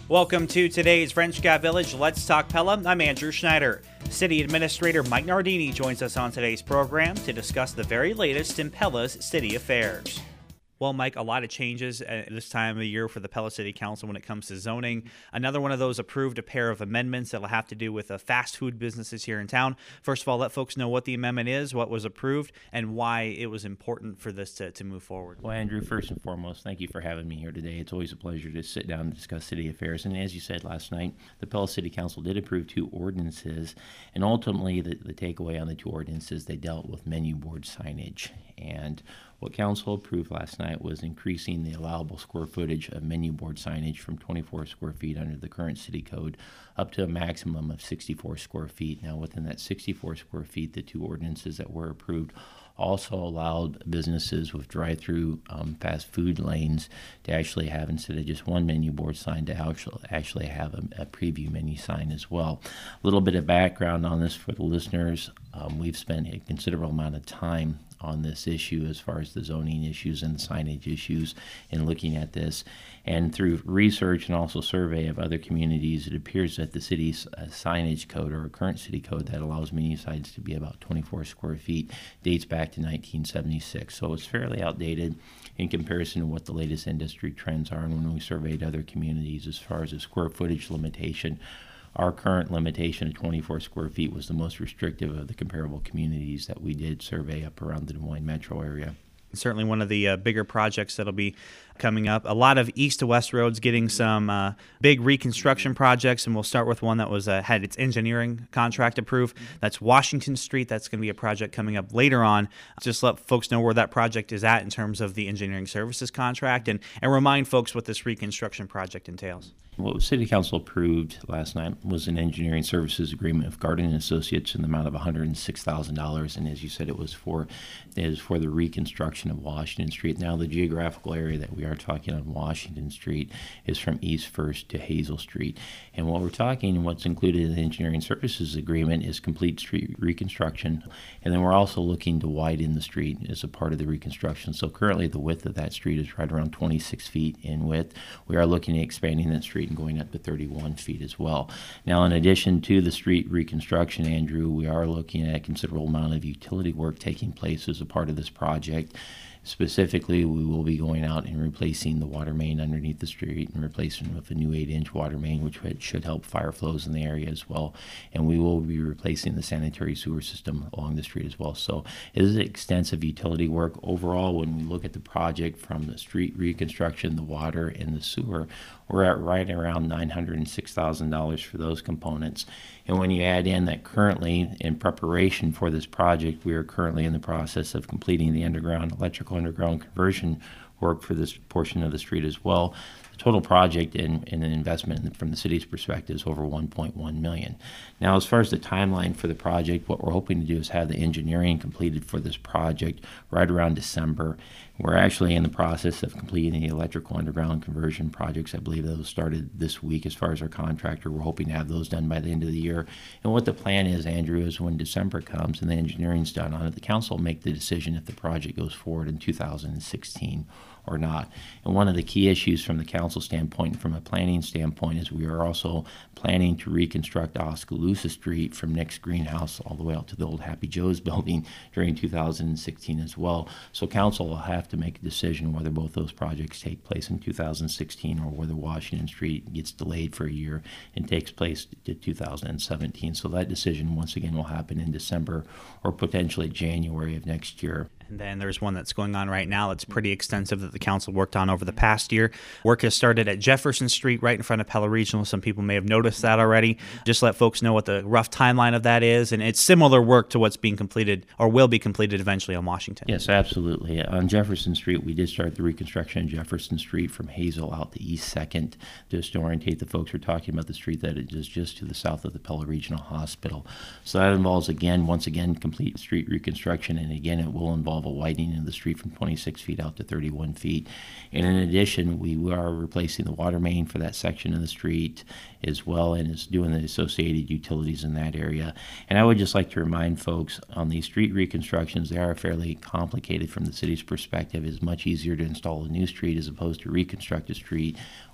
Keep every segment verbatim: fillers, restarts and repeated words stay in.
Welcome to today's French Gap Village Let's Talk Pella. I'm Andrew Schneider. City Administrator Mike Nardini joins us on today's program to discuss the very latest in Pella's city affairs. Well, Mike, a lot of changes at this time of year for the Pella City Council when it comes to zoning. Another one of those approved a pair of amendments that will have to do with uh, fast food businesses here in town. First of all, let folks know what the amendment is, what was approved, and why it was important for this to, to move forward. Well, Andrew, first and foremost, thank you for having me here today. It's always a pleasure to sit down and discuss city affairs. And as you said last night, the Pella City Council did approve two ordinances, and ultimately the, the takeaway on the two ordinances, they dealt with menu board signage. And what council approved last night was increasing the allowable square footage of menu board signage from twenty-four square feet under the current city code up to a maximum of sixty-four square feet. Now, within that sixty-four square feet, the two ordinances that were approved also allowed businesses with drive-through um, fast food lanes to actually have, instead of just one menu board sign, to actually, actually have a, a preview menu sign as well. A little bit of background on this for the listeners. Um, we've spent a considerable amount of time on this issue as far as the zoning issues and the signage issues and looking at this. And through research and also survey of other communities, it appears that the city's uh, signage code, or current city code that allows menu signs to be about twenty-four square feet, dates back to nineteen seventy-six. So it's fairly outdated in comparison to what the latest industry trends are. And when we surveyed other communities as far as the square footage limitation, our current limitation of twenty-four square feet was the most restrictive of the comparable communities that we did survey up around the Des Moines metro area. Certainly one of the uh, bigger projects that'll be coming up. A lot of east to west roads getting some uh, big reconstruction projects, and we'll start with one that was uh, had its engineering contract approved. That's Washington Street. That's going to be a project coming up later on. Just let folks know where that project is at in terms of the engineering services contract, and, and remind folks what this reconstruction project entails. What City Council approved last night was an engineering services agreement with Garden and Associates in the amount of one hundred six thousand dollars, and as you said, it was for it is for the reconstruction of Washington Street. Now, the geographical area that we are talking on Washington Street is from East First to Hazel Street, and what we're talking and what's included in the engineering services agreement is complete street reconstruction, and then we're also looking to widen the street as a part of the reconstruction. So currently, the width of that street is right around twenty-six feet in width. We are looking at expanding that street and going up to thirty-one feet as well. Now, in addition to the street reconstruction, Andrew, we are looking at a considerable amount of utility work taking place as a part of this project. Specifically, we will be going out and replacing the water main underneath the street and replacing it with a new eight-inch water main, which should help fire flows in the area as well. And we will be replacing the sanitary sewer system along the street as well. So it is extensive utility work. Overall, when we look at the project from the street reconstruction, the water, and the sewer, we're at right around nine hundred six thousand dollars for those components. And when you add in that currently, in preparation for this project, we are currently in the process of completing the underground, electrical underground conversion work for this portion of the street as well. The total project in, in an investment from the city's perspective is over one point one million dollars. Now, as far as the timeline for the project, what we're hoping to do is have the engineering completed for this project right around December. We're actually in the process of completing the electrical underground conversion projects. I believe those started this week as far as our contractor. We're hoping to have those done by the end of the year. And what the plan is, Andrew, is when December comes and the engineering's done on it, the council will make the decision if the project goes forward in two thousand sixteen or not. And one of the key issues from the council standpoint and from a planning standpoint is we are also planning to reconstruct Oskaloosa Street from Nick's Greenhouse all the way out to the old Happy Joe's building during two thousand sixteen as well. So council will have to make a decision whether both those projects take place in two thousand sixteen or whether Washington Street gets delayed for a year and takes place to two thousand seventeen. So that decision once again will happen in December or potentially January of next year. And then there's one that's going on right now that's pretty extensive that the council worked on over the past year. Work has started at Jefferson Street right in front of Pella Regional. Some people may have noticed that already. Just let folks know what the rough timeline of that is. And it's similar work to what's being completed or will be completed eventually on Washington. Yes, absolutely. On Jefferson Street, we did start the reconstruction of Jefferson Street from Hazel out to East second. Just to orientate the folks, we're talking about the street that is just to the south of the Pella Regional Hospital. So that involves, again, once again, complete street reconstruction. And again, it will involve a widening of the street from twenty-six feet out to thirty-one feet. And in addition, we are replacing the water main for that section of the street as well, and is doing the associated utilities in that area. And I would just like to remind folks on these street reconstructions, they are fairly complicated from the city's perspective. It's much easier to install a new street as opposed to reconstruct a street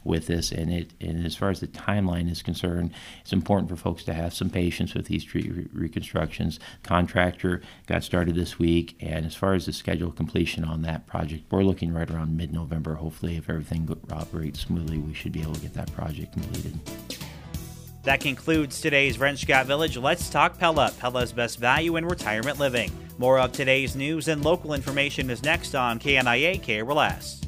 with this. And it and as far as the timeline is concerned, it's important for folks to have some patience with these street re- reconstructions. Contractor got started this week, and as far as the scheduled completion on that project, we're looking right around mid-November. Hopefully, if everything go- operates smoothly, we should be able to get that project completed. That concludes today's Wrench Scott Village Let's Talk Pella, Pella's best value in retirement living. More of today's news and local information is next on K N I A K R L S.